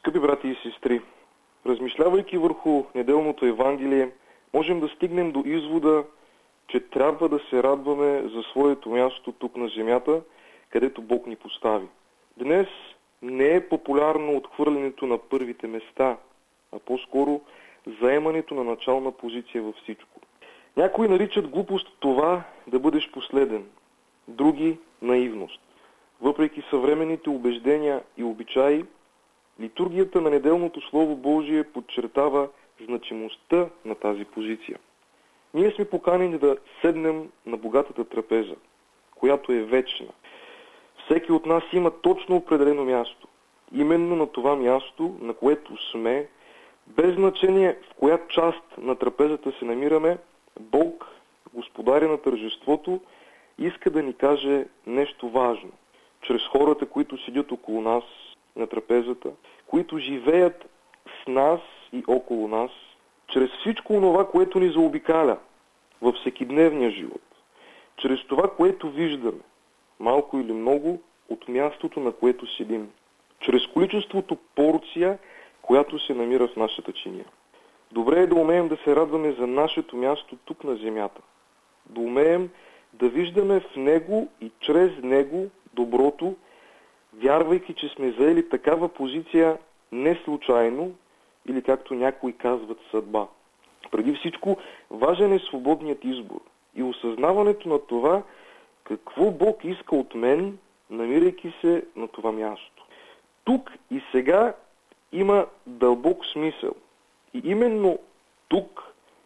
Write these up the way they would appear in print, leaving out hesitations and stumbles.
Скъпи брати и сестри, размишлявайки върху неделното Евангелие, можем да стигнем до извода, че трябва да се радваме за своето място тук на земята, където Бог ни постави. Днес не е популярно отхвърлянето на първите места, а по-скоро заемането на начална позиция във всичко. Някои наричат глупост това да бъдеш последен, други – наивност. Въпреки съвременните убеждения и обичаи, литургията на неделното Слово Божие подчертава значимостта на тази позиция. Ние сме поканени да седнем на богатата трапеза, която е вечна. Всеки от нас има точно определено място. Именно на това място, на което сме, без значение в коя част на трапезата се намираме, Бог, господаря на тържеството, иска да ни каже нещо важно. Чрез хората, които седят около нас на трапезата, които живеят с нас и около нас, чрез всичко онова, което ни заобикаля във всекидневния живот, чрез това, което виждаме, малко или много, от мястото, на което седим, чрез количеството порция, която се намира в нашата чиния. Добре е да умеем да се радваме за нашето място тук на земята, да умеем да виждаме в него и чрез него доброто, вярвайки, че сме заели такава позиция не случайно или, както някои казват, съдба. Преди всичко, важен е свободният избор и осъзнаването на това, какво Бог иска от мен, намирайки се на това място. Тук и сега има дълбок смисъл. И именно тук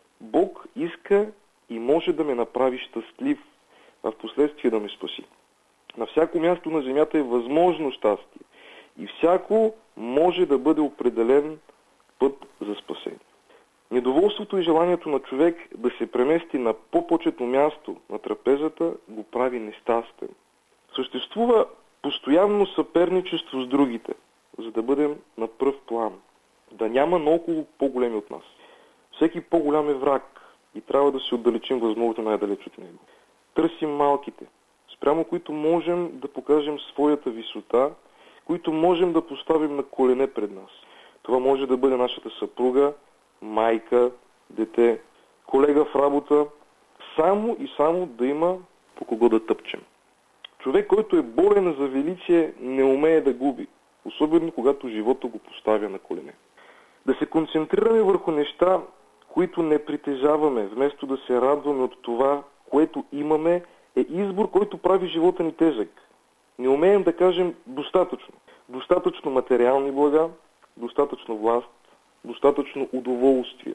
Бог иска и може да ме направи щастлив, а в последствие да ме спаси. На всяко място на земята е възможно щастие и всяко може да бъде определен път за спасение. Недоволството и желанието на човек да се премести на по-почетно място на трапезата го прави нещастен. Съществува постоянно съперничество с другите, за да бъдем на пръв план. Да няма наоколо по-големи от нас. Всеки по-голям е враг и трябва да се отдалечим възможно най-далеч от него. Търсим малките, спрямо които можем да покажем своята висота, които можем да поставим на колене пред нас. Това може да бъде нашата съпруга, майка, дете, колега в работа, само и само да има по кого да тъпчем. Човек, който е болен за величие, не умее да губи, особено когато живота го поставя на колене. Да се концентрираме върху неща, които не притежаваме, вместо да се радваме от това, което имаме, е избор, който прави живота ни тежък. Не умеем да кажем достатъчно. Достатъчно материални блага, достатъчно власт, достатъчно удоволствие.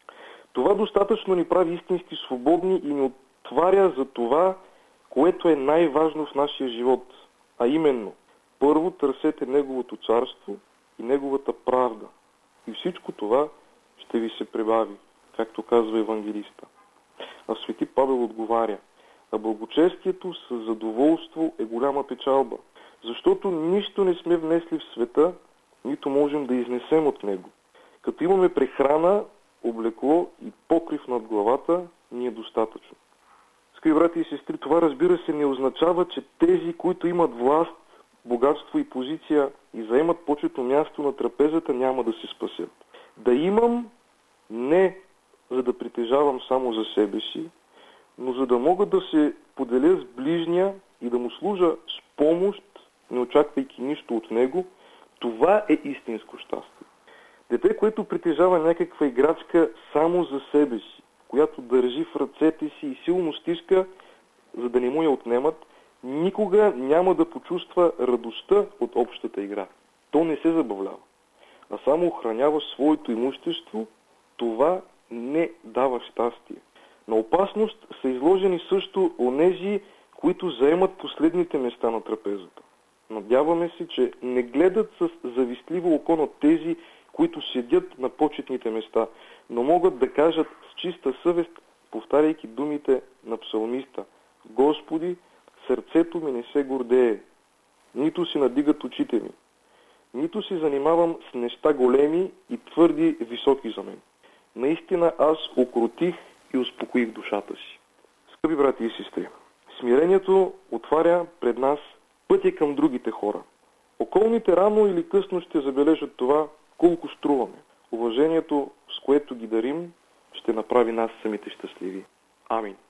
Това достатъчно ни прави истински свободни и ни отваря за това, което е най-важно в нашия живот. А именно, първо търсете Неговото царство и Неговата правда. И всичко това ще ви се прибави, както казва евангелиста. А Свети Павел отговаря: а благочестието с задоволство е голяма печалба, защото нищо не сме внесли в света, нито можем да изнесем от него. Като имаме прехрана, облекло и покрив над главата, ни е достатъчно. Скъпи брати и сестри, това, разбира се, не означава, че тези, които имат власт, богатство и позиция и заемат почетно място на трапезата, няма да се спасят. Да имам не за да притежавам само за себе си, но за да мога да се поделя с ближния и да му служа с помощ, не очаквайки нищо от него, това е истинско щастие. Дете, което притежава някаква играчка само за себе си, която държи в ръцете си и силно стиска, за да не му я отнемат, никога няма да почувства радостта от общата игра. То не се забавлява, а само охранява своето имущество. Това не дава щастие. На опасност са изложени също онези, които заемат последните места на трапезата. Надяваме се, че не гледат с завистливо око на тези, които седят на почетните места, но могат да кажат с чиста съвест, повтаряйки думите на псалмиста: Господи, сърцето ми не се гордее, нито си надигат очите ми, нито се занимавам с неща големи и твърди високи за мен. Наистина аз укротих и успокоих душата си. Скъпи брати и сестри, смирението отваря пред нас пътя към другите хора. Околните рано или късно ще забележат това, колко струваме. Уважението, с което ги дарим, ще направи нас самите щастливи. Амин.